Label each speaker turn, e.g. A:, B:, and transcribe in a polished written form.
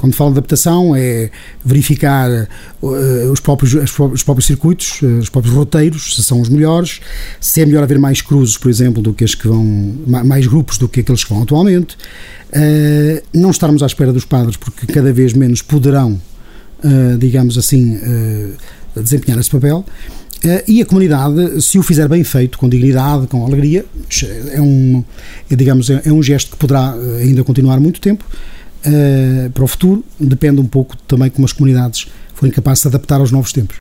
A: Quando falo de adaptação, é verificar os próprios circuitos, os próprios roteiros, se são os melhores, se é melhor haver mais cruzes, por exemplo, do que as que vão, mais grupos do que aqueles que vão atualmente. Não estarmos à espera dos padres, porque cada vez menos poderão, digamos assim, desempenhar esse papel. E a comunidade, se o fizer bem feito, com dignidade, com alegria, é um gesto que poderá ainda continuar muito tempo. Para o futuro, depende um pouco também como as comunidades forem capazes de se adaptar aos novos tempos.